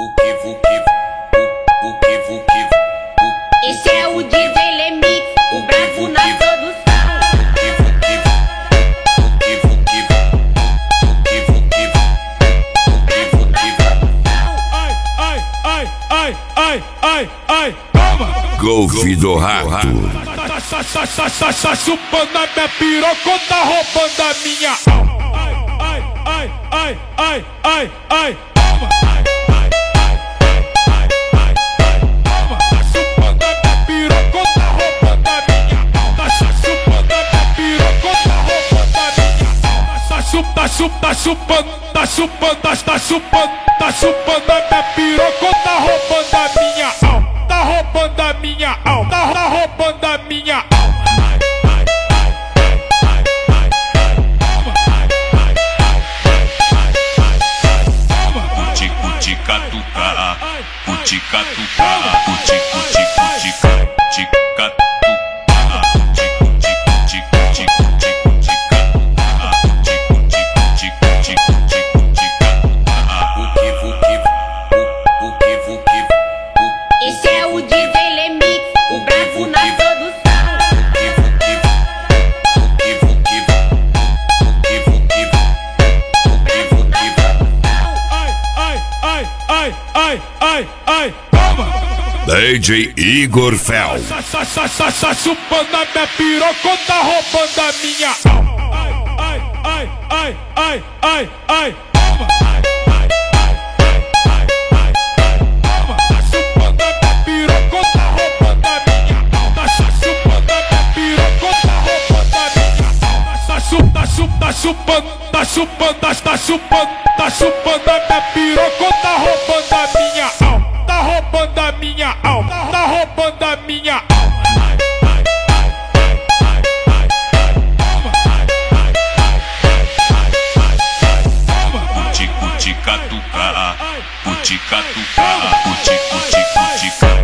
Esse é o DJ Lemix, o bravo na produção. Golfe do Rato. Tá chupando a minha piroca, tá roubando a minha alma. Ai. Tá chupando a minha piroca, tá roubando a minha alma. Tá chupando a minha piroca, tá roubando a minha alma. Tá chupando a minha piroca, tá roubando a minha alma. Tá roubando a minha alma, tá roubando a minha alma. Catuca, Esse é o DJ Lemix, o bravo na produção. Ai, toma! DJ Igor Fel. Tá chupando a minha piroca, tá roubando a minha alma. Ai, toma! Tá chupando a minha piroca, tá roubando a minha alma. Tá chupando a minha piroca, tá roubando a minha alma. Tá chupando a minha piroca, tá roubando a minha alma. Tá roubando a minha alma, tá roubando a minha alma. Catuca,